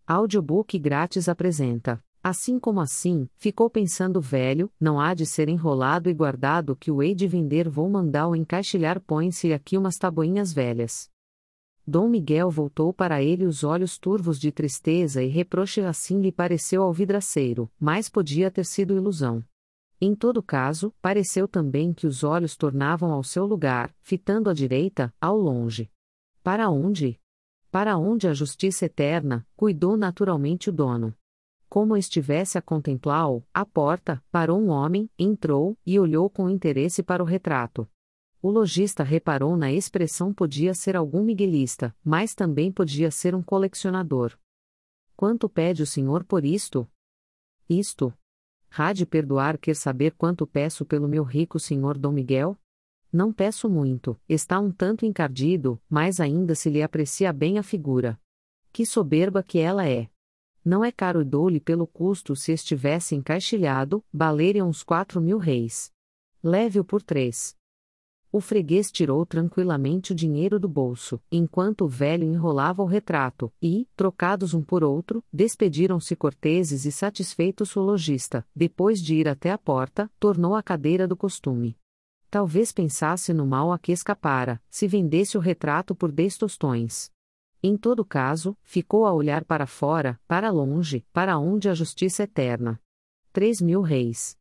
Audiobook grátis apresenta. Assim como assim, ficou pensando velho, não há de ser enrolado e guardado que o hei de vender vou mandá-o encaixilhar põe-se aqui umas tabuinhas velhas. Dom Miguel voltou para ele os olhos turvos de tristeza e reproche assim lhe pareceu ao vidraceiro, mas podia ter sido ilusão. Em todo caso, pareceu também que os olhos tornavam ao seu lugar, fitando à direita, ao longe. Para onde? Para onde a justiça eterna, cuidou naturalmente o dono. Como estivesse a contemplá-lo, à porta, parou um homem, entrou, e olhou com interesse para o retrato. O lojista reparou na expressão podia ser algum miguelista, mas também podia ser um colecionador. Quanto pede o senhor por isto? Isto. Há de perdoar quer saber quanto peço pelo meu rico senhor Dom Miguel? Não peço muito, está um tanto encardido, mas ainda se lhe aprecia bem a figura. Que soberba que ela é! Não é caro e dou-lhe pelo custo se estivesse encaixilhado, valeria uns 4.000 réis. Leve-o por 3. O freguês tirou tranquilamente o dinheiro do bolso, enquanto o velho enrolava o retrato, e, trocados um por outro, despediram-se corteses e satisfeitos. O lojista, depois de ir até a porta, tornou à cadeira do costume. Talvez pensasse no mal a que escapara, se vendesse o retrato por 10 tostões. Em todo caso, ficou a olhar para fora, para longe, para onde a justiça eterna. 3.000 réis.